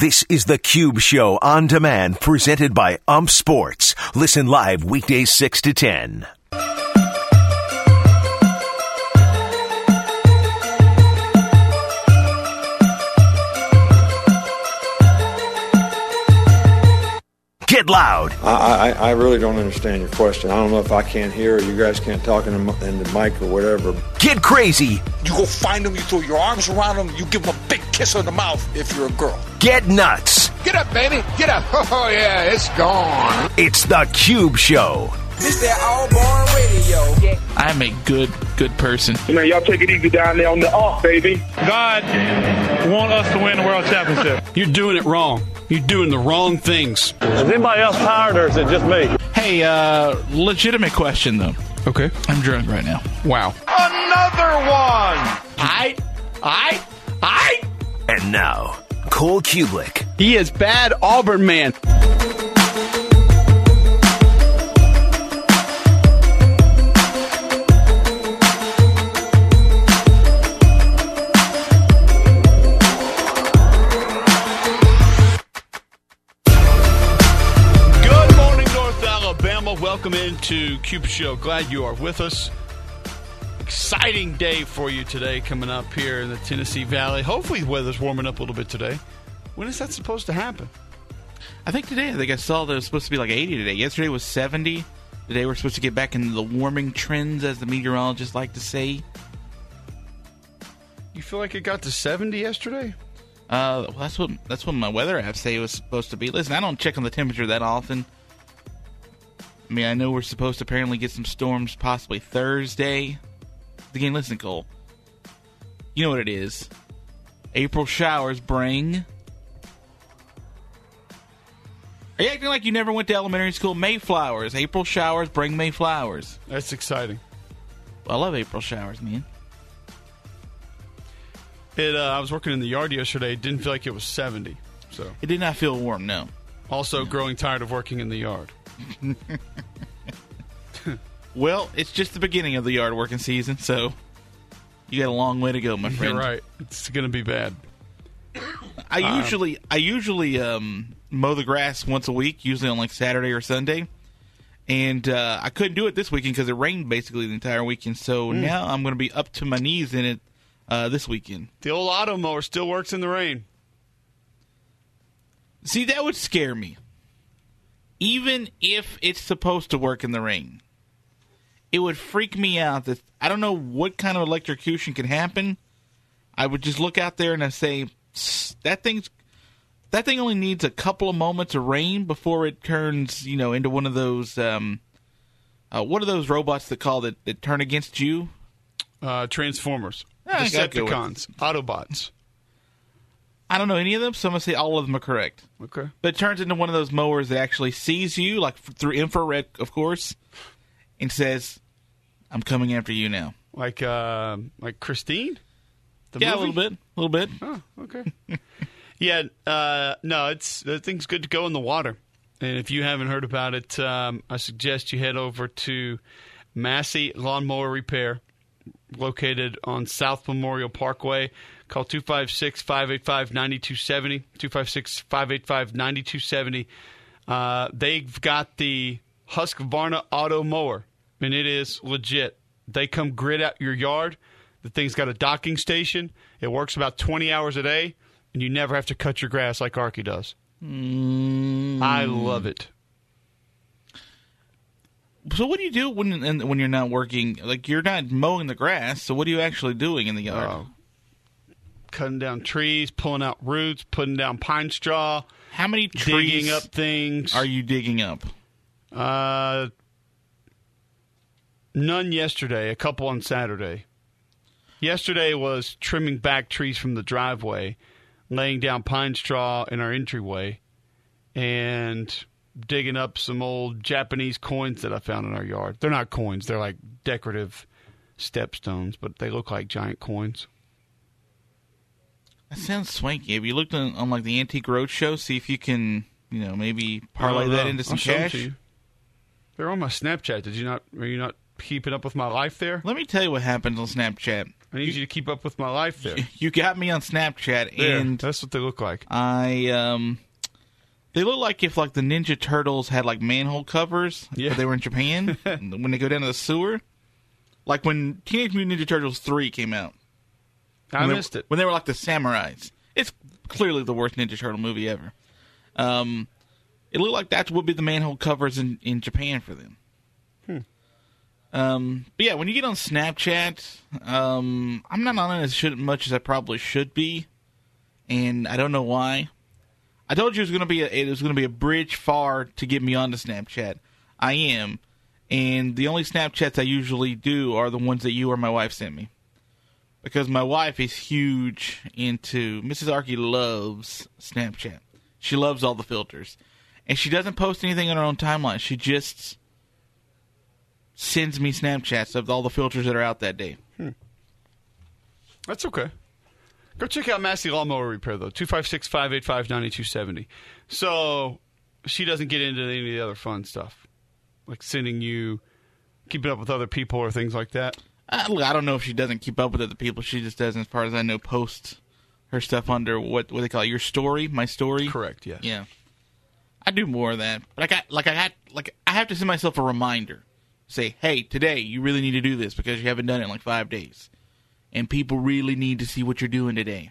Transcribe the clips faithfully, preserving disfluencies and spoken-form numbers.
This is the Cube Show on demand, presented by Ump Sports. Listen live weekdays six to ten. Get loud. I, I, I really don't understand your question. I don't know if I can't hear or you guys can't talk in the, in the mic or whatever. Get crazy. You go find them, you throw your arms around them, you give them a big kiss on the mouth if you're a girl. Get nuts. Get up, baby. Get up. Oh, yeah, it's gone. It's the Cube Show. This that all-born radio. I'm a good, good person. Man, y'all take it easy down there on the off, baby. God want us to win the world championship. You're doing it wrong. You're doing the wrong things. Is anybody else tired or is it just me? Hey, uh, legitimate question, though. Okay. I'm drunk right now. Wow. Another one. I, I, I. And now, Cole Kubelik. He is bad Auburn man. Welcome into Cube Show. Glad you are with us. Exciting day for you today coming up here in the Tennessee Valley. Hopefully the weather's warming up a little bit today. When is that supposed to happen? I think today, I think I saw that it was supposed to be like eighty today. Yesterday was seventy. Today we're supposed to get back into the warming trends, as the meteorologists like to say. You feel like it got to seventy yesterday? Uh, well, that's what that's what my weather apps say it was supposed to be. Listen, I don't check on the temperature that often. I mean, I know we're supposed to apparently get some storms possibly Thursday. Again, listen, Cole. You know what it is. April showers bring... Are you acting like you never went to elementary school? Mayflowers. April showers bring Mayflowers. That's exciting. I love April showers, man. It. Uh, I was working in the yard yesterday. It didn't feel like it was seventy. So it did not feel warm, no. Also, no. Growing tired of working in the yard. Well, it's just the beginning of the yard working season, so you got a long way to go, my friend. You're right. It's going to be bad. I um, usually I usually um, mow the grass once a week, usually on like Saturday or Sunday. And uh, I couldn't do it this weekend because it rained basically the entire weekend. So mm. now I'm going to be up to my knees in it uh, this weekend. The old auto mower still works in the rain. See, that would scare me. Even if it's supposed to work in the rain, it would freak me out that I don't know what kind of electrocution can happen. I would just look out there and I say, that thing's that thing only needs a couple of moments of rain before it turns, you know, into one of those um, uh, what are those robots that call that that turn against you? Uh, Transformers, I Decepticons, Autobots. I don't know any of them, so I'm going to say all of them are correct. Okay. But it turns into one of those mowers that actually sees you, like through infrared, of course, and says, I'm coming after you now. Like uh, like Christine? The yeah, movie? a little bit. A little bit. Oh, okay. yeah, uh, no, it's the thing's good to go in the water. And if you haven't heard about it, um, I suggest you head over to Massey Lawnmower Repair, located on South Memorial Parkway. Call two five six, five eight five, nine two seven zero, two five six, five eight five, nine two seven zero. Uh, they've got the Husqvarna Auto Mower, and it is legit. They come grid out your yard. The thing's got a docking station. It works about twenty hours a day, and you never have to cut your grass like Arky does. Mm. I love it. So what do you do when when you're not working? Like, you're not mowing the grass, so what are you actually doing in the yard? Uh, cutting down trees, pulling out roots, putting down pine straw. How many trees digging up things are you digging up? Uh, none yesterday, a couple on Saturday. Yesterday was trimming back trees from the driveway, laying down pine straw in our entryway, and digging up some old Japanese coins that I found in our yard. They're not coins. They're like decorative stepstones, but they look like giant coins. That sounds swanky. Have you looked on, on like the Antique Roadshow, see if you can, you know, maybe parlay that into some I'll show them cash? to you. They're on my Snapchat. Did you not? Are you not keeping up with my life there? Let me tell you what happens on Snapchat. I need you, you to keep up with my life there. You got me on Snapchat, there, and that's what they look like. I um, they look like if like the Ninja Turtles had like manhole covers, yeah. but they were in Japan when they go down to the sewer. Like when Teenage Mutant Ninja Turtles three came out. I missed it when they were like the samurais. It's clearly the worst Ninja Turtle movie ever. Um, it looked like that would be the manhole covers in, in Japan for them. Hmm. Um, but yeah, when you get on Snapchat, um, I'm not on it as should, much as I probably should be, and I don't know why. I told you it was going to be a, it was going to be a bridge far to get me onto Snapchat. I am, and the only Snapchats I usually do are the ones that you or my wife sent me, because my wife is huge into Missus Archie loves Snapchat. She loves all the filters, and she doesn't post anything on her own timeline. She just sends me Snapchats of all the filters that are out that day. Hmm. That's okay. Go check out Massey Lawnmower Repair, though. two five six, five eight five, nine two seven zero. So she doesn't get into any of the other fun stuff, like sending you, keeping up with other people or things like that. I, I don't know if she doesn't keep up with other people. She just doesn't, as far as I know, post her stuff under what, what they call it, your story, my story. Correct, yes. Yeah. I do more of that. But I got, like, I got, like, I have to send myself a reminder. Say, hey, today you really need to do this because you haven't done it in like five days. And people really need to see what you're doing today.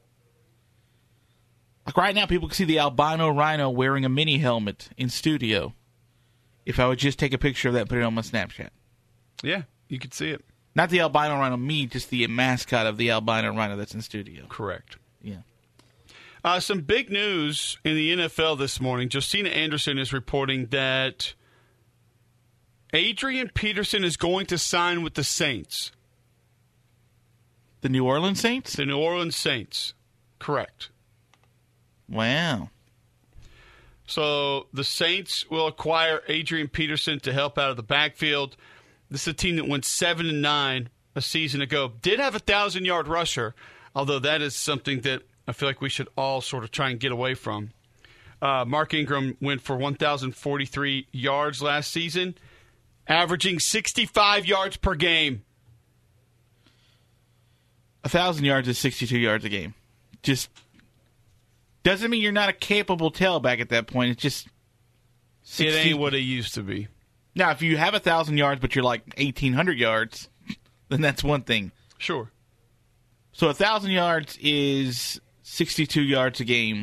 Like right now, people can see the albino rhino wearing a mini helmet in studio. If I would just take a picture of that and put it on my Snapchat. Yeah, you could see it. Not the albino rhino, me, just the mascot of the albino rhino that's in studio. Correct. Yeah. Uh, some big news in the N F L this morning. Josina Anderson is reporting that Adrian Peterson is going to sign with the Saints. The New Orleans Saints? The New Orleans Saints. Correct. Wow. So the Saints will acquire Adrian Peterson to help out of the backfield. This is a team that went seven and nine a season ago. Did have a thousand-yard rusher, although that is something that I feel like we should all sort of try and get away from. Uh, Mark Ingram went for one thousand forty-three yards last season, averaging sixty-five yards per game. A thousand yards is sixty-two yards a game. Just doesn't mean you're not a capable tailback at that point. It's just sixty It ain't what it used to be. Now, if you have a thousand yards, but you're like eighteen hundred yards, then that's one thing. Sure. So a thousand yards is sixty-two yards a game.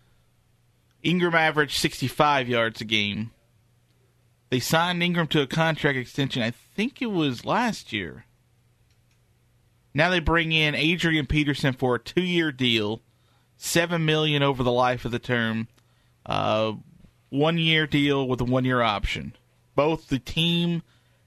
Ingram averaged sixty-five yards a game. They signed Ingram to a contract extension. I think it was last year. Now they bring in Adrian Peterson for a two-year deal, seven million dollars over the life of the term, uh, one-year deal with a one-year option. Both the team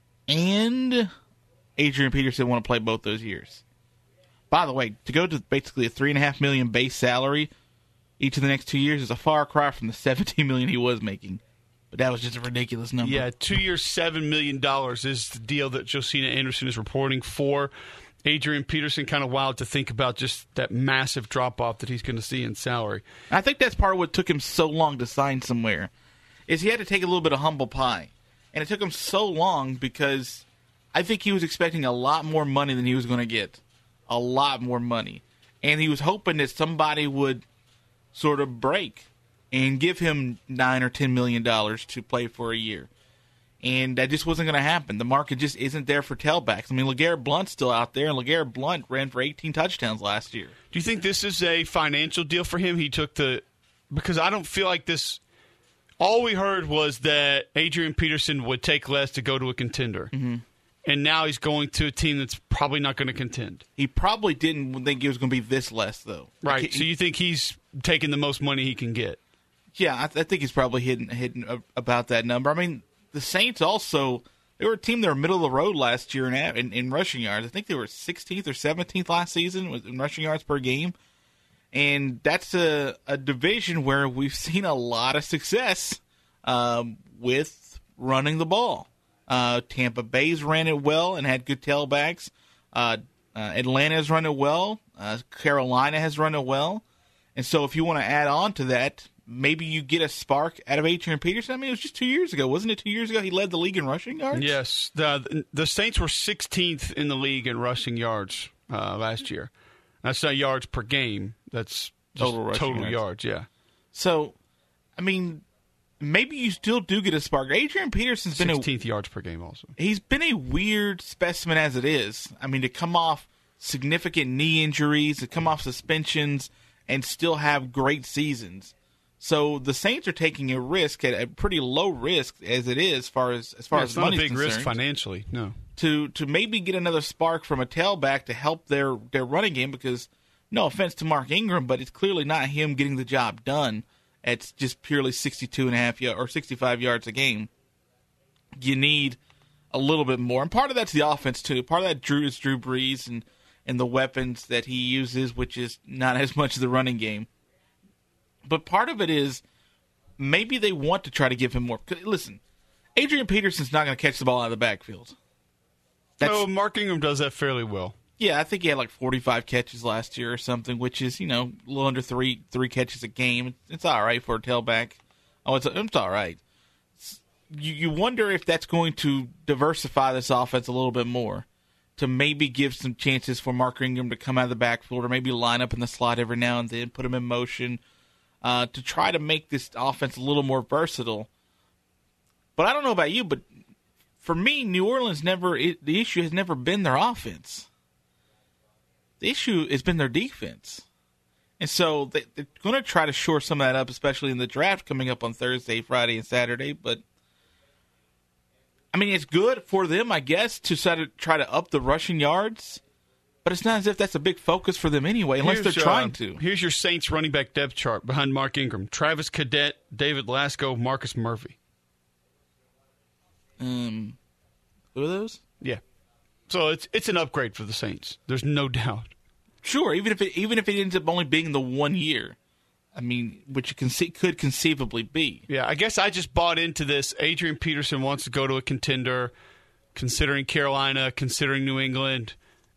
and Adrian Peterson want to play both those years. By the way, to go to basically a three and a half million base salary each of the next two years is a far cry from the seventeen million he was making. But that was just a ridiculous number. Yeah, two years, seven million dollars is the deal that Josina Anderson is reporting for. Adrian Peterson, kind of wild to think about just that massive drop-off that he's going to see in salary. I think that's part of what took him so long to sign somewhere, is he had to take a little bit of humble pie. And it took him so long because I think he was expecting a lot more money than he was going to get. A lot more money. And he was hoping that somebody would sort of break and give him nine or ten million dollars to play for a year. And that just wasn't going to happen. The market just isn't there for tailbacks. I mean, LeGarrette Blount's still out there, and LeGarrette Blount ran for eighteen touchdowns last year. Do you think this is a financial deal for him? He took the – because I don't feel like this – all we heard was that Adrian Peterson would take less to go to a contender. Mm-hmm. And now he's going to a team that's probably not going to contend. He probably didn't think it was going to be this less, though. Right. Like, so you think he's taking the most money he can get? Yeah, I, th- I think he's probably hidden, hidden about that number. I mean – the Saints also, they were a team that were middle of the road last year in, in, in rushing yards. I think they were sixteenth or seventeenth last season in rushing yards per game. And that's a, a division where we've seen a lot of success um, with running the ball. Uh, Tampa Bay's ran it well and had good tailbacks. Uh, uh, Atlanta's run it well. Uh, Carolina has run it well. And so if you want to add on to that, maybe you get a spark out of Adrian Peterson. I mean, it was just two years ago. Wasn't it two years ago he led the league in rushing yards? Yes. The, the Saints were sixteenth in the league in rushing yards uh, last year. That's not yards per game. That's just Total rushing total yards. yards, yeah. So, I mean, maybe you still do get a spark. Adrian Peterson's been a sixteenth yards per game also. He's been a weird specimen as it is. I mean, to come off significant knee injuries, to come off suspensions, and still have great seasons. So the Saints are taking a risk at a pretty low risk as it is, as far as as far yeah, as it's not money's a big concerned, risk financially. No, to to maybe get another spark from a tailback to help their their running game. Because no offense to Mark Ingram, but it's clearly not him getting the job done. It's just purely sixty-two and a half or sixty-five yards a game. You need a little bit more, and part of that's the offense too. Part of that Drew is Drew Brees and and the weapons that he uses, which is not as much of the running game. But part of it is maybe they want to try to give him more. Listen, Adrian Peterson's not going to catch the ball out of the backfield. That's, no, Mark Ingram does that fairly well. Yeah, I think he had like forty-five catches last year or something, which is, you know, a little under three three catches a game. It's all right for a tailback. Oh, it's, it's all right. It's, you, you wonder if that's going to diversify this offense a little bit more, to maybe give some chances for Mark Ingram to come out of the backfield or maybe line up in the slot every now and then, put him in motion, uh, to try to make this offense a little more versatile. But I don't know about you, but for me, New Orleans never it, the issue has never been their offense. The issue has been their defense. And so they, they're going to try to shore some of that up, especially in the draft coming up on Thursday, Friday, and Saturday. But, I mean, it's good for them, I guess, to try to, try to up the rushing yards. But it's not as if that's a big focus for them anyway, unless Here's, they're trying uh, to. Here's your Saints running back depth chart behind Mark Ingram. Travis Cadet, David Lasco, Marcus Murphy. Um, who are those? Yeah. So it's it's an upgrade for the Saints. There's no doubt. Sure, even if it even if it ends up only being the one year, I mean, which it conce- could conceivably be. Yeah, I guess I just bought into this. Adrian Peterson wants to go to a contender, considering Carolina, considering New England,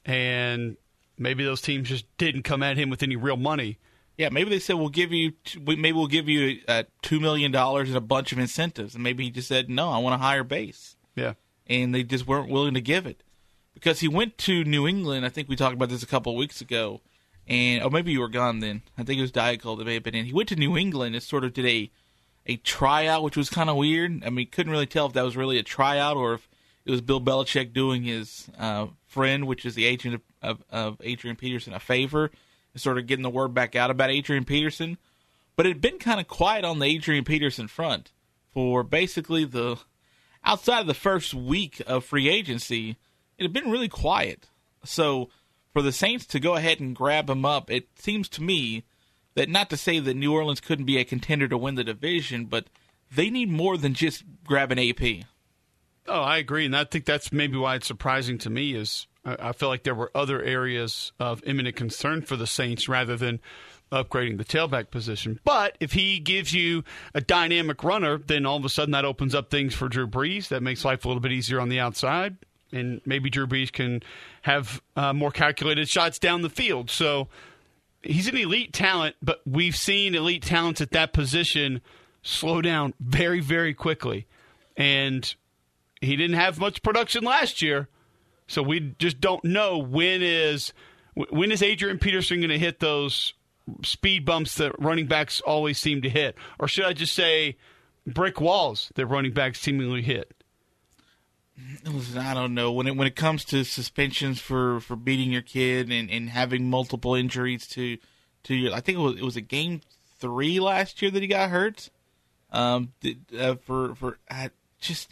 and maybe those teams just didn't come at him with any real money. Yeah, maybe they said we'll give you maybe we'll give you uh, two million dollars and a bunch of incentives, and maybe he just said no, I want a higher base. Yeah, and they just weren't willing to give it. Because he went to New England, I think we talked about this a couple of weeks ago, and or maybe you were gone then. I think it was Diet Cold that may have been in. He went to New England and sort of did a a tryout, which was kind of weird. I mean, couldn't really tell if that was really a tryout or if it was Bill Belichick doing his uh, friend, which is the agent of, of, of Adrian Peterson, a favor, and sort of getting the word back out about Adrian Peterson. But it had been kind of quiet on the Adrian Peterson front for basically the outside of the first week of free agency. It had been really quiet. So for the Saints to go ahead and grab him up, it seems to me that not to say that New Orleans couldn't be a contender to win the division, but they need more than just grabbing A P. Oh, I agree. And I think that's maybe why it's surprising to me is I, I feel like there were other areas of imminent concern for the Saints rather than upgrading the tailback position. But if he gives you a dynamic runner, then all of a sudden that opens up things for Drew Brees. That makes life a little bit easier on the outside. And maybe Drew Brees can have uh, more calculated shots down the field. So he's an elite talent, but we've seen elite talents at that position slow down very, very quickly. And he didn't have much production last year, so we just don't know when is when is Adrian Peterson going to hit those speed bumps that running backs always seem to hit. Or should I just say brick walls that running backs seemingly hit? Listen, I don't know. When it when it comes to suspensions for, for beating your kid and, and having multiple injuries to to your, I think it was it was a game three last year that he got hurt. Um, uh, for for I just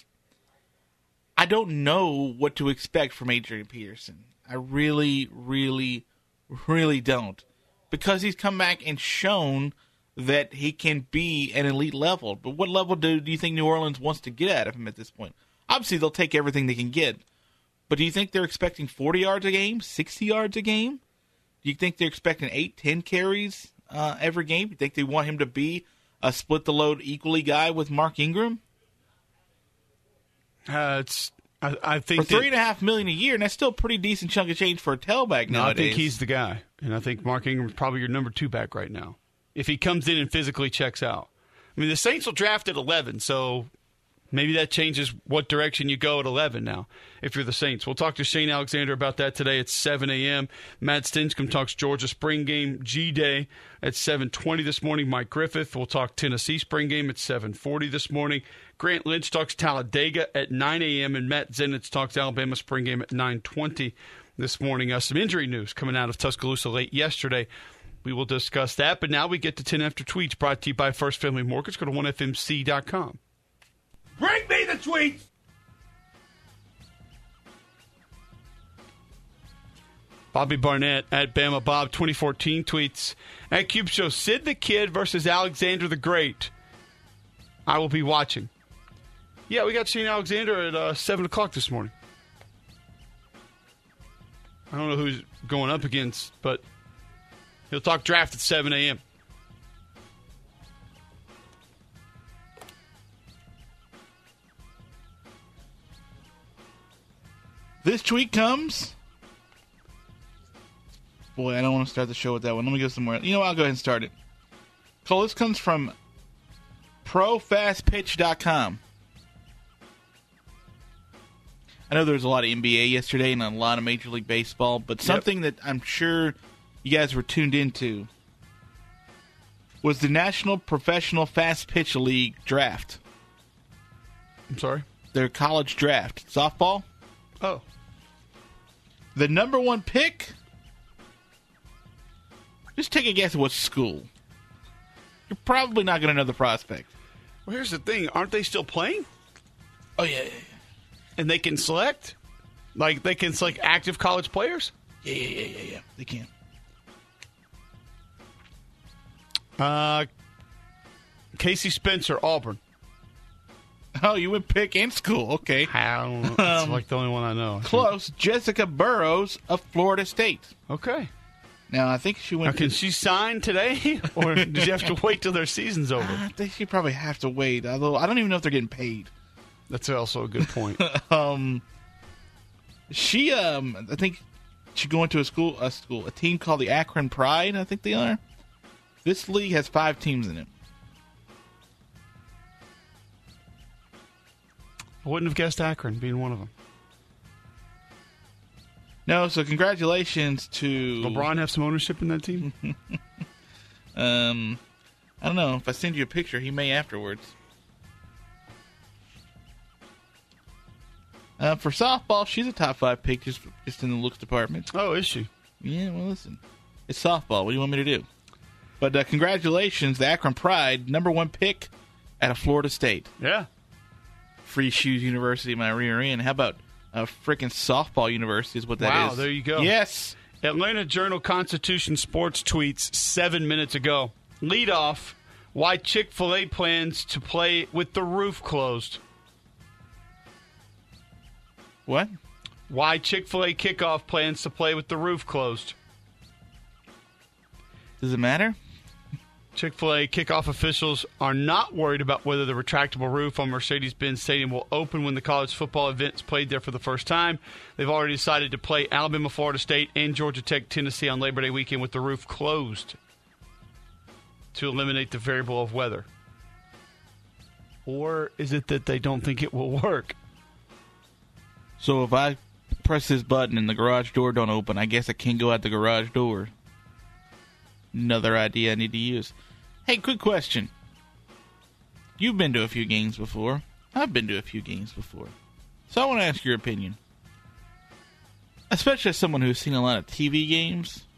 I don't know what to expect from Adrian Peterson. I really, really, really don't, because he's come back and shown that he can be an elite level. But what level do do you think New Orleans wants to get out of him at this point? Obviously, they'll take everything they can get. But do you think they're expecting forty yards a game, sixty yards a game? Do you think they're expecting eight, ten carries uh, every game? Do you think they want him to be a split-the-load equally guy with Mark Ingram? Uh, it's I, I think for three and a half million a year, and that's still a pretty decent chunk of change for a tailback no, nowadays. I think he's the guy, and I think Mark Ingram's probably your number two back right now if he comes in and physically checks out. I mean, the Saints will draft at eleven, so Maybe that changes what direction you go at eleven now if you're the Saints. We'll talk to Shane Alexander about that today at seven a.m. Matt Stinchcomb talks Georgia spring game G-Day at seven twenty this morning. Mike Griffith will talk Tennessee spring game at seven forty this morning. Grant Lynch talks Talladega at nine a.m. and Matt Zenitz talks Alabama spring game at nine twenty this morning. Uh, some injury news coming out of Tuscaloosa late yesterday. We will discuss that. But now we get to ten After Tweets, brought to you by First Family Mortgage. Go to one F M C dot com. Bring me the tweets! Bobby Barnett at Bama Bob twenty fourteen tweets at Cube Show, Sid the Kid versus Alexander the Great. I will be watching. Yeah, we got Shane Alexander at uh, seven o'clock this morning. I don't know who's going up against, but he'll talk draft at seven a.m. This tweet comes. Boy, I don't want to start the show with that one. Let me go somewhere. You know what? I'll go ahead and start it. Cole, this comes from pro fast pitch dot com. I know there was a lot of N B A yesterday and a lot of Major League Baseball, but something yep. that I'm sure you guys were tuned into was the National Professional Fast Pitch League draft. I'm sorry? Their college draft. Softball? Oh. The number one pick? Just take a guess at what school. You're probably not going to know the prospect. Well, here's the thing. Aren't they still playing? Oh, yeah, yeah, yeah. And they can select? Like, they can select active college players? Yeah, yeah, yeah, yeah, yeah. They can. Uh, Casey Spencer, Auburn. Oh, you went pick and school. Okay. I don't know. That's um, like the only one I know. I close. think. Jessica Burrows of Florida State. Okay. Now, I think she went... Now, can she sign today? Or does she have to wait till their season's over? I think she probably have to wait. Although, I don't even know if they're getting paid. That's also a good point. um, She, um, I think she's going to a school, a school, a team called the Akron Pride, I think they are. This league has five teams in it. I wouldn't have guessed Akron being one of them. No, so congratulations to... Does LeBron have some ownership in that team? um, I don't know. If I send you a picture, he may afterwards. Uh, for softball, she's a top five pick just, just in the looks department. Oh, is she? Yeah, well, listen. It's softball. What do you want me to do? But uh, congratulations, the Akron Pride, number one pick out of Florida State. Yeah. Free Shoes University, my rear end. How about a uh, freaking softball university is what that wow, is. Wow, there you go. Yes. Atlanta Journal-Constitution Sports tweets seven minutes ago. Lead off, why Chick-fil-A plans to play with the roof closed. What? Why Chick-fil-A kickoff plans to play with the roof closed. Does it matter? Chick-fil-A kickoff officials are not worried about whether the retractable roof on Mercedes-Benz Stadium will open when the college football event is played there for the first time. They've already decided to play Alabama, Florida State, and Georgia Tech, Tennessee on Labor Day weekend with the roof closed to eliminate the variable of weather. Or is it that they don't think it will work? So if I press this button and the garage door don't open, I guess I can't go out the garage door. Another idea I need to use. Hey, quick question. You've been to a few games before. I've been to a few games before. So I want to ask your opinion. Especially as someone who's seen a lot of T V games.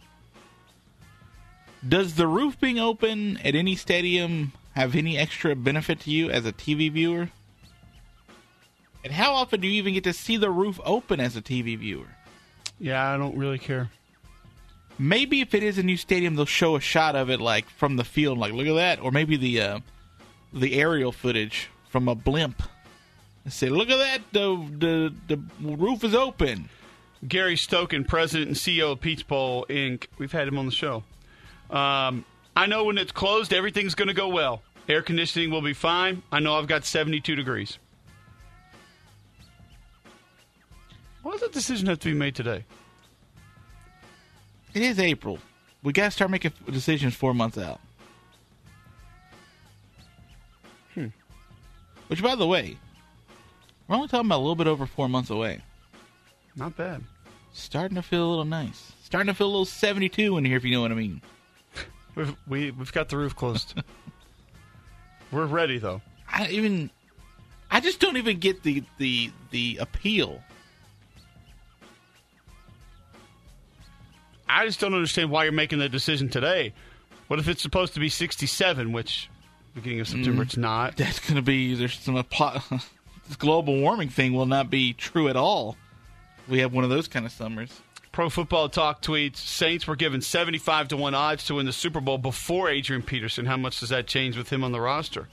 Does the roof being open at any stadium have any extra benefit to you as a T V viewer? And how often do you even get to see the roof open as a T V viewer? Yeah, I don't really care. Maybe if it is a new stadium, they'll show a shot of it, like, from the field, like, look at that. Or maybe the uh, the aerial footage from a blimp. And say, look at that, the, the, the roof is open. Gary Stoken, president and C E O of Peach Bowl, Incorporated. We've had him on the show. Um, I know when it's closed, everything's going to go well. Air conditioning will be fine. I know I've got seventy-two degrees. Why does that decision have to be made today? It is April. We got to start making decisions four months out. Hmm. Which, by the way, we're only talking about a little bit over four months away. Not bad. Starting to feel a little nice. Starting to feel a little seventy-two in here, if you know what I mean. We've, we, we've got the roof closed. We're ready, though. I even, I just don't even get the the the appeal. I just don't understand why you're making that decision today. What if it's supposed to be sixty-seven, which beginning of September Mm, it's not? That's going to be, there's some, this global warming thing will not be true at all. We have one of those kind of summers. Pro Football Talk tweets, Saints were given seventy-five to one odds to win the Super Bowl before Adrian Peterson. How much does that change with him on the roster?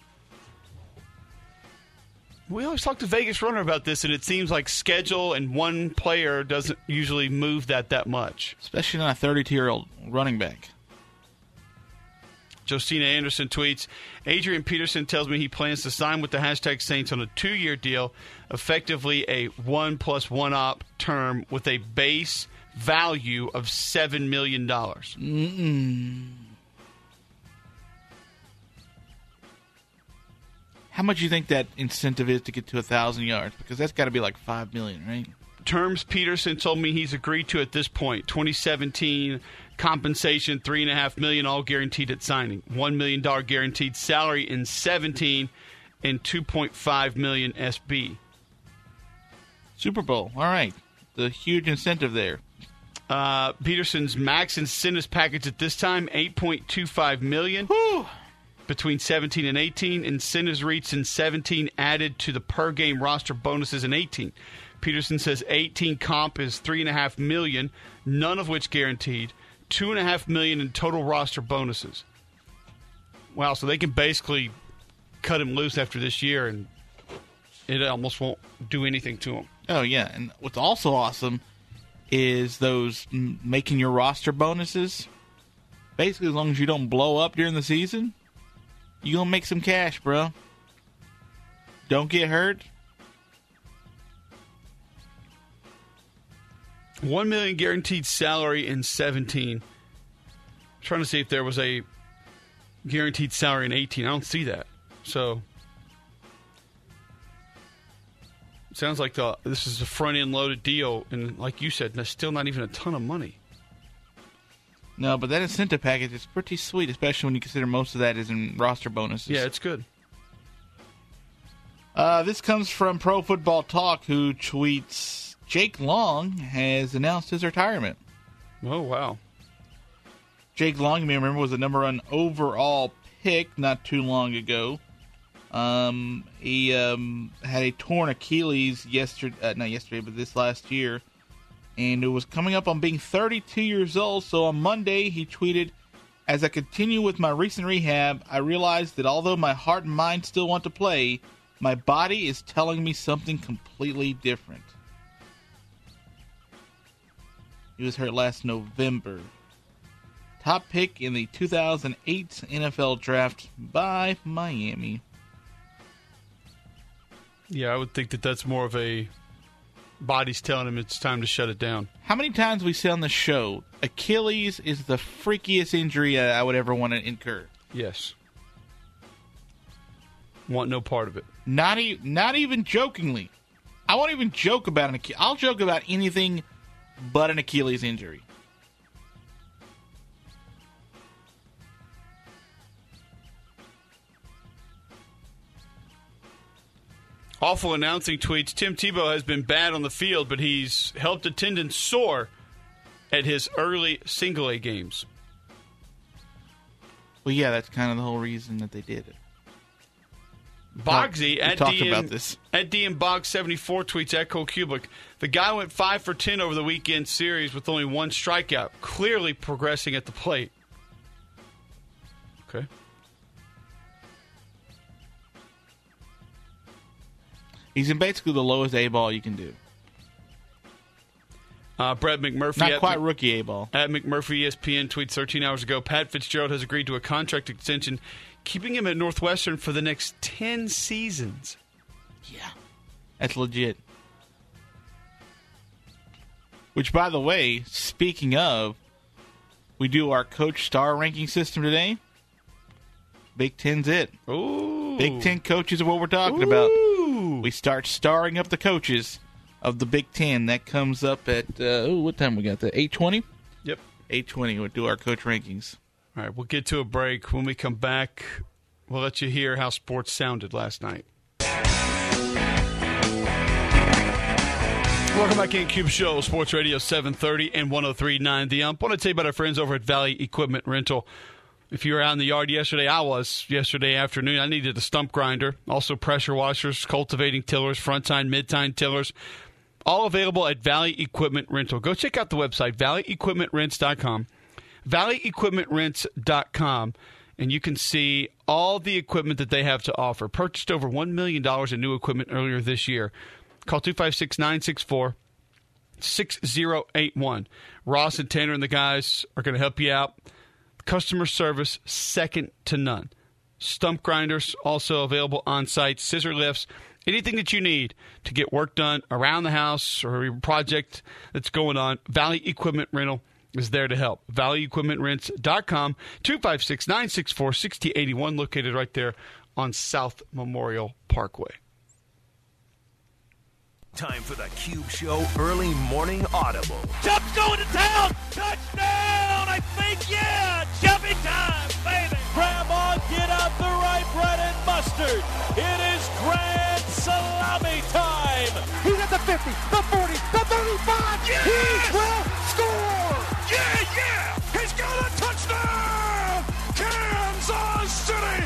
We always talk to Vegas Runner about this, and it seems like schedule and one player doesn't usually move that that much. Especially not a thirty-two-year-old running back. Josina Anderson tweets, Adrian Peterson tells me he plans to sign with the hashtag Saints on a two-year deal, effectively a one plus one op term with a base value of seven million dollars. Mm-mm. How much do you think that incentive is to get to one thousand yards? Because that's got to be like five million dollars, right? Terms Peterson told me he's agreed to at this point. twenty seventeen compensation, three point five million dollars all guaranteed at signing. one million dollars guaranteed salary in seventeen and two point five million dollars S B. Super Bowl. All right. The huge incentive there. Uh, Peterson's max incentives package at this time, eight point two five million dollars. Whew. Between seventeen and eighteen, incentives reached in seventeen added to the per-game roster bonuses in eighteen. Peterson says eighteen comp is three point five million dollars, none of which guaranteed, two point five million dollars in total roster bonuses. Wow, so they can basically cut him loose after this year, and it almost won't do anything to him. Oh, yeah. And what's also awesome is those m- making your roster bonuses. Basically, as long as you don't blow up during the season, you're going to make some cash, bro. Don't get hurt. One million guaranteed salary in seventeen. I'm trying to see if there was a guaranteed salary in eighteen. I don't see that. So sounds like the this is a front end loaded deal, and like you said, that's still not even a ton of money. No, but that incentive package is pretty sweet, especially when you consider most of that is in roster bonuses. Yeah, it's good. Uh, this comes from Pro Football Talk, who tweets, Jake Long has announced his retirement. Oh, wow. Jake Long, you may remember, was the number one overall pick not too long ago. Um, he um, had a torn Achilles yesterday, uh, not yesterday, but this last year. And it was coming up on being thirty-two years old. So on Monday, he tweeted, as I continue with my recent rehab, I realized that although my heart and mind still want to play, my body is telling me something completely different. He was hurt last November. Top pick in the two thousand eight N F L draft by Miami. Yeah, I would think that that's more of a body's telling him it's time to shut it down. How many times we say on the show, Achilles is the freakiest injury I would ever want to incur? Yes. Want no part of it. Not, e- not even jokingly. I won't even joke about an Achilles. I'll joke about anything but an Achilles injury. Awful announcing tweets. Tim Tebow has been bad on the field, but he's helped attendance soar at his early single-A games. Well, yeah, that's kind of the whole reason that they did it. Bogsy we at talked D about M, this. at D M Bog seventy-four tweets at Cole Kublik. The guy went five for ten over the weekend series with only one strikeout, clearly progressing at the plate. Okay. He's in basically the lowest A ball you can do. Uh, Brett McMurphy. Not at quite Mc, rookie A ball. At McMurphy E S P N tweets thirteen hours ago, Pat Fitzgerald has agreed to a contract extension, keeping him at Northwestern for the next ten seasons. Yeah. That's legit. Which, by the way, speaking of, we do our coach star ranking system today. Big Ten's it. Ooh. Big Ten coaches are what we're talking Ooh. about. We start starring up the coaches of the Big Ten. That comes up at, uh, ooh, what time we got that? eight twenty? Yep. eight twenty, we'll do our coach rankings. All right, we'll get to a break. When we come back, we'll let you hear how sports sounded last night. Welcome back in Cube Show, Sports Radio seven thirty and one oh three point nine The Ump. I want to tell you about our friends over at Valley Equipment Rental. If you were out in the yard yesterday, I was yesterday afternoon. I needed a stump grinder, also pressure washers, cultivating tillers, front tine, mid tine tillers, all available at Valley Equipment Rental. Go check out the website, valley equipment rents dot com, valley equipment rents dot com, and you can see all the equipment that they have to offer. Purchased over one million dollars in new equipment earlier this year. Call two five six, nine six four, six zero eight one. Ross and Tanner and the guys are going to help you out. Customer service, second to none. Stump grinders, also available on site. Scissor lifts, anything that you need to get work done around the house or a project that's going on. Valley Equipment Rental is there to help. valley equipment rents dot com, two five six, nine six four, six zero eight one, located right there on South Memorial Parkway. Time for the Cube Show Early Morning Audible. Chubb's going to town. Touchdown, I think, yeah. Chubby time, baby. Grandma, get out the rye bread and mustard. It is grand salami time. He's at the fifty, the forty, the thirty-five. Yes! He will score. Yeah, yeah. He's got a touchdown. Kansas City.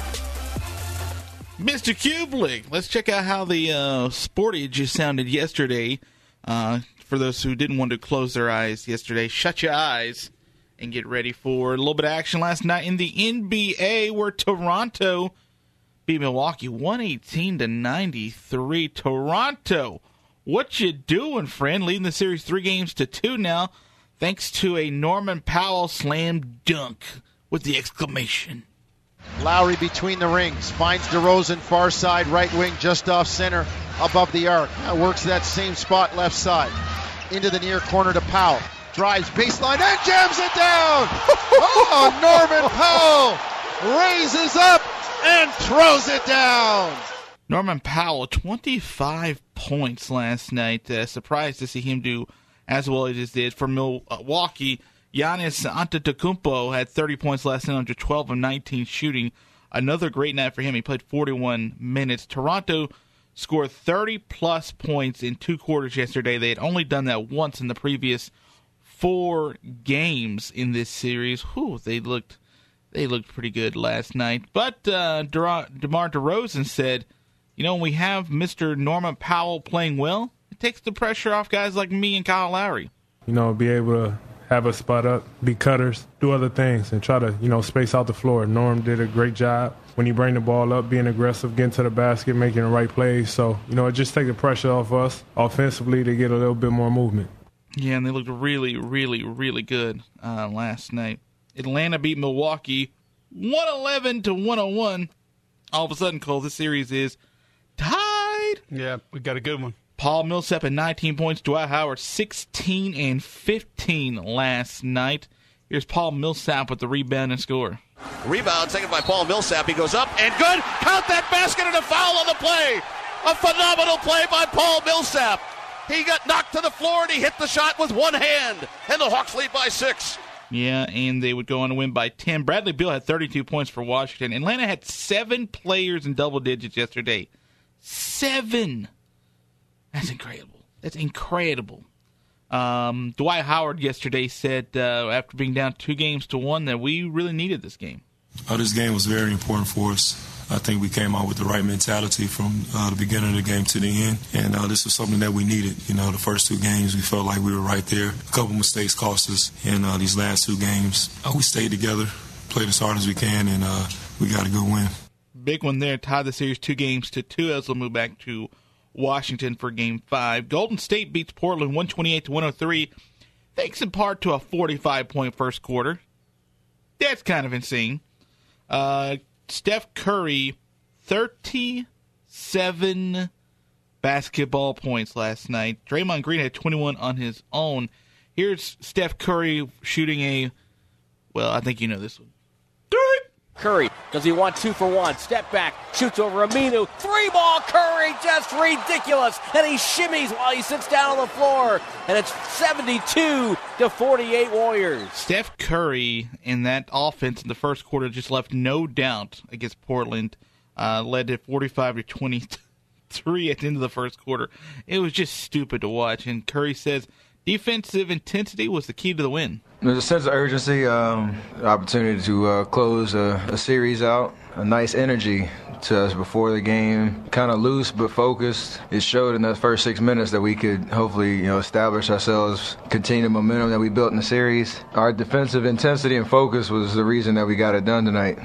Mister Kublik, let's check out how the uh, sportage sounded yesterday. Uh, for those who didn't want to close their eyes yesterday, shut your eyes and get ready for a little bit of action last night in the N B A, where Toronto beat Milwaukee one eighteen to ninety-three. Toronto, what you doing, friend? Leading the series three games to two now, thanks to a Norman Powell slam dunk with the exclamation. Lowry between the rings, finds DeRozan far side, right wing, just off center, above the arc. Now works that same spot left side. Into the near corner to Powell. Drives baseline and jams it down! Oh, Norman Powell raises up and throws it down! Norman Powell, twenty-five points last night. Uh, surprised to see him do as well as he did. For Milwaukee, Giannis Antetokounmpo had thirty points last night under twelve of nineteen shooting. Another great night for him. He played forty-one minutes. Toronto scored thirty-plus points in two quarters yesterday. They had only done that once in the previous four games in this series. Whew, they looked they looked pretty good last night. But uh, DeMar DeRozan said, you know, when we have Mister Norman Powell playing well, it takes the pressure off guys like me and Kyle Lowry. You know, be able to have us spot up, be cutters, do other things, and try to, you know, space out the floor. Norm did a great job when he bring the ball up, being aggressive, getting to the basket, making the right plays. So, you know, it just take the pressure off us offensively to get a little bit more movement. Yeah, and they looked really, really, really good uh, last night. Atlanta beat Milwaukee one eleven to one oh one. All of a sudden, Cole, this series is tied. Yeah, we got a good one. Paul Millsap at nineteen points. Dwight Howard sixteen and fifteen last night. Here's Paul Millsap with the rebound and score. Rebound taken by Paul Millsap. He goes up and good. Count that basket and a foul on the play. A phenomenal play by Paul Millsap. He got knocked to the floor and he hit the shot with one hand. And the Hawks lead by six. Yeah, and they would go on to win by ten. Bradley Beal had thirty-two points for Washington. Atlanta had seven players in double digits yesterday. Seven. That's incredible. That's incredible. Um, Dwight Howard yesterday said uh, after being down two games to one that we really needed this game. Uh, this game was very important for us. I think we came out with the right mentality from uh, the beginning of the game to the end, and uh, this was something that we needed. You know, the first two games we felt like we were right there. A couple mistakes cost us, and uh, these last two games uh, we stayed together, played as hard as we can, and uh, we got a good win. Big one there, tied the series two games to two as we'll move back to Washington for Game five. Golden State beats Portland one twenty-eight to one oh three, thanks in part to a forty-five point first quarter. That's kind of insane. Uh, Steph Curry, thirty-seven basketball points last night. Draymond Green had twenty-one on his own. Here's Steph Curry shooting a, well, I think you know this one. Curry, does he want two for one? Step back, shoots over Aminu. Three ball Curry, just ridiculous. And he shimmies while he sits down on the floor. And it's seventy-two to forty-eight Warriors. Steph Curry in that offense in the first quarter just left no doubt against Portland. Uh, led to forty-five to twenty-three at the end of the first quarter. It was just stupid to watch. And Curry says defensive intensity was the key to the win. There's a sense of urgency, um, the opportunity to uh, close a, a series out, a nice energy to us before the game, kind of loose but focused. It showed in the first six minutes that we could hopefully, you know, establish ourselves, continue the momentum that we built in the series. Our defensive intensity and focus was the reason that we got it done tonight.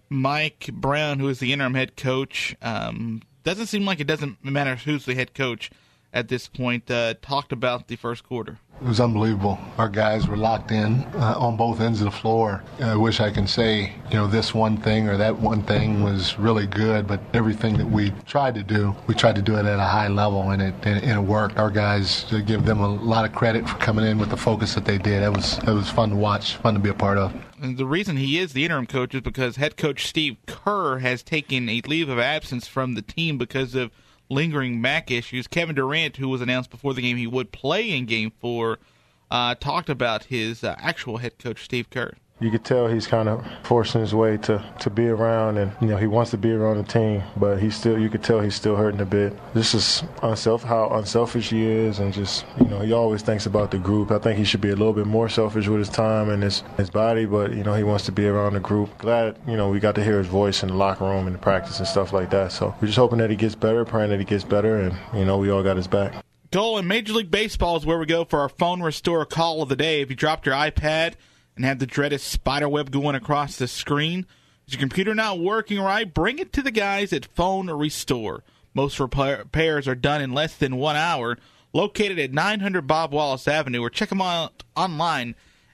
Mike Brown, who is the interim head coach, um, doesn't seem like it doesn't matter who's the head coach at this point, uh, talked about the first quarter. It was unbelievable. Our guys were locked in uh, on both ends of the floor. I wish I can say, you know, this one thing or that one thing was really good, but everything that we tried to do, we tried to do it at a high level, and it and, and it worked. Our guys, to give them a lot of credit for coming in with the focus that they did. It was it was fun to watch, fun to be a part of. And the reason he is the interim coach is because head coach Steve Kerr has taken a leave of absence from the team because of lingering back issues. Kevin Durant, who was announced before the game he would play in Game four, uh, talked about his uh, actual head coach, Steve Kerr. You could tell he's kind of forcing his way to, to be around, and you know he wants to be around the team, but he still you could tell he's still hurting a bit. This is unself how unselfish he is, and just you know he always thinks about the group. I think he should be a little bit more selfish with his time and his his body, but you know he wants to be around the group. Glad you know we got to hear his voice in the locker room and the practice and stuff like that. So we're just hoping that he gets better, praying that he gets better, and you know we all got his back. Cole, in Major League Baseball is where we go for our phone restore call of the day. If you dropped your iPad and have the dreaded spider web going across the screen, is your computer not working right? Bring it to the guys at Phone Restore. Most repairs are done in less than one hour. Located at nine hundred Bob Wallace Avenue, or check them out online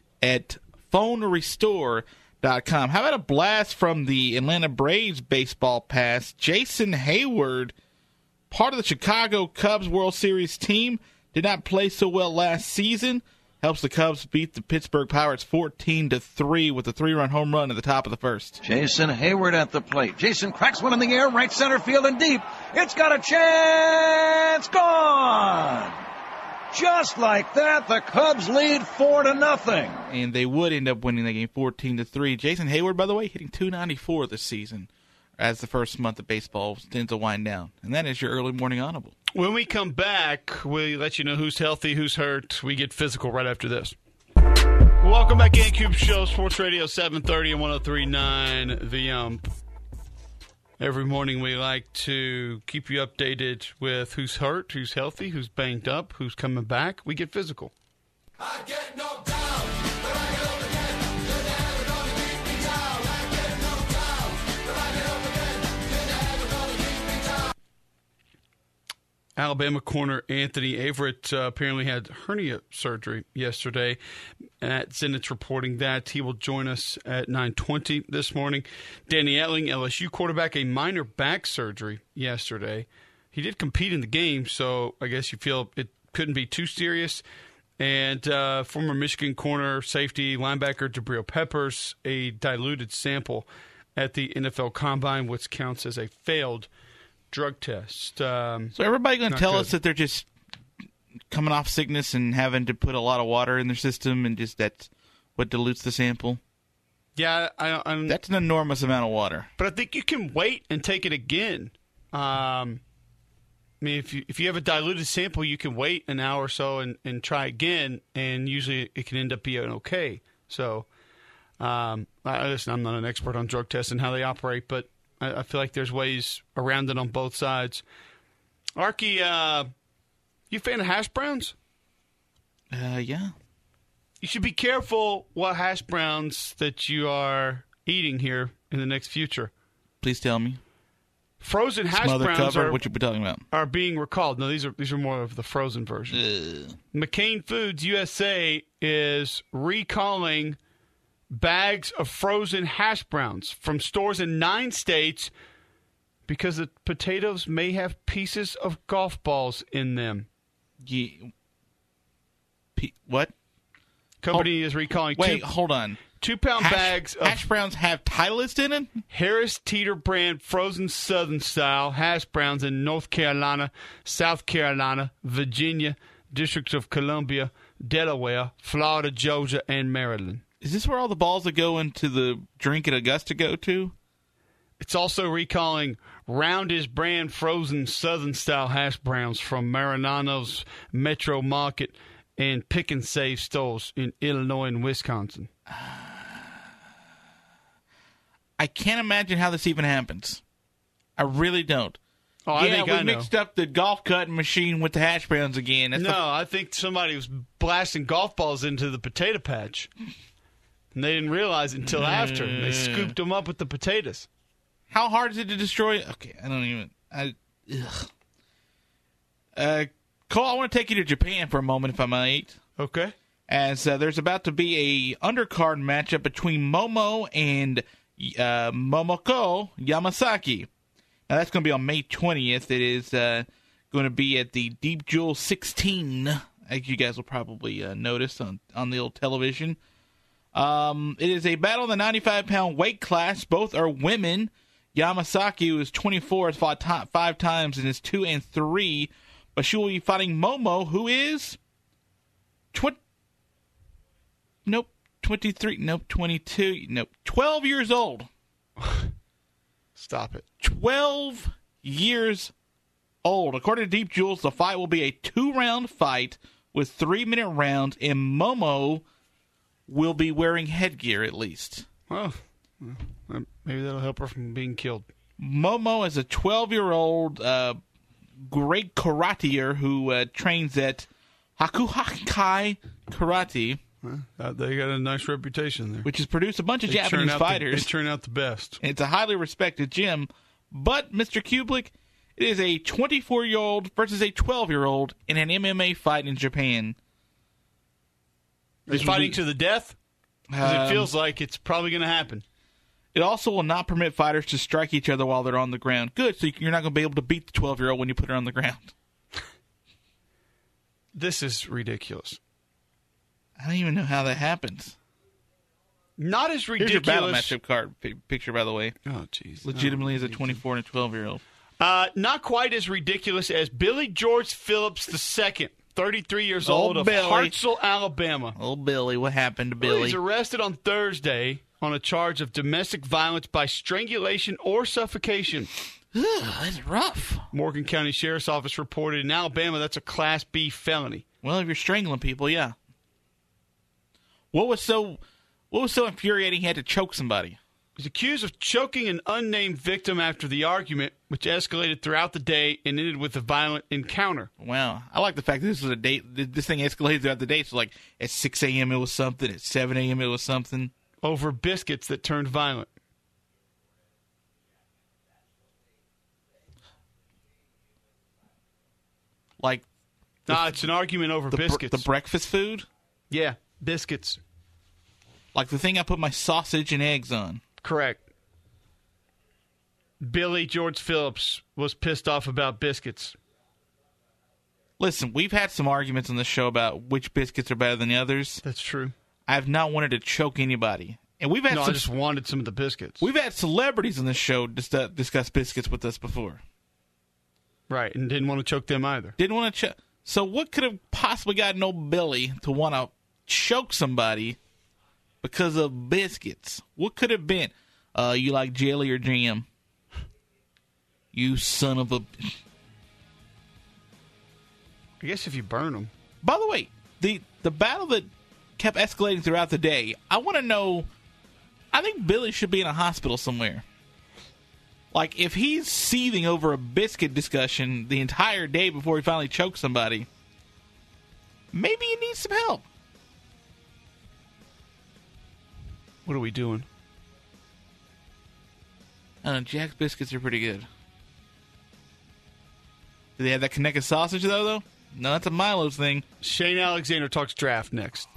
at phone restore dot com. How about a blast from the Atlanta Braves baseball past? Jason Hayward, part of the Chicago Cubs World Series team, did not play so well last season. Helps the Cubs beat the Pittsburgh Pirates fourteen to three with a three-run home run at the top of the first. Jason Hayward at the plate. Jason cracks one in the air, right center field and deep. It's got a chance. Gone. Just like that, the Cubs lead four to nothing. And they would end up winning the game fourteen to three. Jason Hayward, by the way, hitting two ninety-four this season as the first month of baseball tends to wind down. And that is your early morning audible. When we come back, we'll let you know who's healthy, who's hurt. We get physical right after this. Welcome back, GameCube Show, Sports Radio seven thirty and one oh three point nine The Ump. Every morning we like to keep you updated with who's hurt, who's healthy, who's banged up, who's coming back. We get physical. I get knocked down, but I get up again. You're never gonna keep me down. I get knocked down, but I get up again. You're never gonna keep me down. Alabama corner Anthony Averett uh, apparently had hernia surgery yesterday. At Zenit's reporting that he will join us at nine twenty this morning. Danny Etling, L S U quarterback, a minor back surgery yesterday. He did compete in the game, so I guess you feel it couldn't be too serious. And uh, former Michigan corner, safety, linebacker Jabril Peppers, a diluted sample at the N F L Combine, which counts as a failed drug test. Um, so everybody going to tell good. us that they're just coming off sickness and having to put a lot of water in their system, and just that's what dilutes the sample? Yeah, I, I'm, that's an enormous amount of water. But I think you can wait and take it again. Um, I mean, if you if you have a diluted sample, you can wait an hour or so and, and try again, and usually it can end up being okay. So, um, I, listen, I'm not an expert on drug tests and how they operate, but I, I feel like there's ways around it on both sides. Arky, uh, you a fan of hash browns? Uh, yeah. You should be careful what hash browns that you are eating here in the next future. Please tell me. Frozen hash Smother browns cover, are, what you be talking about? are being recalled. No, these are these are more of the frozen version. Ugh. McCain Foods U S A is recalling bags of frozen hash browns from stores in nine states because the potatoes may have pieces of golf balls in them. Yeah. P- what? Company hold, is recalling wait, two, hold on. two-pound hash, bags of hash browns have Titleist in it? Harris Teeter brand frozen Southern style hash browns in North Carolina, South Carolina, Virginia, District of Columbia, Delaware, Florida, Georgia, and Maryland. Is this where all the balls that go into the drink at Augusta go to? It's also recalling Rounders brand frozen Southern style hash browns from Mariano's Metro Market and Pick and Save stores in Illinois and Wisconsin. I can't imagine how this even happens. I really don't. Oh, I yeah, think we I know. mixed up the golf cutting machine with the hash browns again. That's no, the... I think somebody was blasting golf balls into the potato patch. And they didn't realize it until after. They scooped them up with the potatoes. How hard is it to destroy? Okay, I don't even. I, ugh. Uh, Cole, I want to take you to Japan for a moment, if I might. Okay. As uh, there's about to be a undercard matchup between Momo and uh, Momoko Yamasaki. Now, that's going to be on May twentieth. It is uh, going to be at the Deep Jewel sixteen, as you guys will probably uh, notice on, on the old television. Um, it is a battle in the ninety-five pound weight class. Both are women. Yamasaki, who is twenty-four, has fought t- five times and is two and three. But she will be fighting Momo, who is tw- nope, twenty-three, nope, twenty-two, nope, twelve years old. Stop it. twelve years old. According to Deep Jewels, the fight will be a two-round fight with three-minute rounds, and Momo will be wearing headgear at least. Well, maybe that'll help her from being killed. Momo is a twelve-year-old uh, great karateer who uh, trains at Hakuhakai Karate. Uh, they got a nice reputation there. Which has produced a bunch of they Japanese turn fighters. The, they turn out the best. It's a highly respected gym. But, Mister Kublik, it is a twenty-four-year-old versus a twelve-year-old in an M M A fight in Japan. Is fighting be, to the death? Because um, it feels like it's probably going to happen. It also will not permit fighters to strike each other while they're on the ground. Good, so you're not going to be able to beat the twelve-year-old when you put her on the ground. This is ridiculous. I don't even know how that happens. Not as ridiculous. Here's your battle matchup card p- picture, by the way. Oh, jeez. Legitimately oh, as a twenty-four and a twelve-year-old. Uh, not quite as ridiculous as Billy George Phillips the second, thirty-three years old, old of Billy. Hartselle, Alabama. Old Billy, what happened to Billy? Well, he's arrested on Thursday on a charge of domestic violence by strangulation or suffocation. Ugh, that's rough. Morgan County Sheriff's Office reported in Alabama that's a Class B felony. Well, if you're strangling people, yeah. What was so what was so infuriating he had to choke somebody? He's accused of choking an unnamed victim after the argument, which escalated throughout the day and ended with a violent encounter. Wow. I like the fact that this was a date. This thing escalated throughout the day. So, like, at six a.m. it was something. At seven a.m. it was something. Over biscuits that turned violent. Like, nah, it's an argument over the biscuits. Br- the breakfast food? Yeah, biscuits. Like the thing I put my sausage and eggs on. Correct. Billy George Phillips was pissed off about biscuits. Listen, we've had some arguments on the show about which biscuits are better than the others. That's true. I have not wanted to choke anybody. And we've had no, some, I just wanted some of the biscuits. We've had celebrities on the show dis- uh, discuss biscuits with us before. Right, and didn't want to choke them either. Didn't want to choke. So what could have possibly gotten old Billy to want to choke somebody because of biscuits? What could have been? Uh, you like jelly or jam? You son of a... I guess if you burn them. By the way, the, the battle that kept escalating throughout the day, I want to know... I think Billy should be in a hospital somewhere. Like, if he's seething over a biscuit discussion the entire day before he finally chokes somebody, maybe he needs some help. What are we doing? I don't know, Jack's biscuits are pretty good. Do they have that Conecuh sausage, though, though? No, that's a Milo's thing. Shane Alexander talks draft next.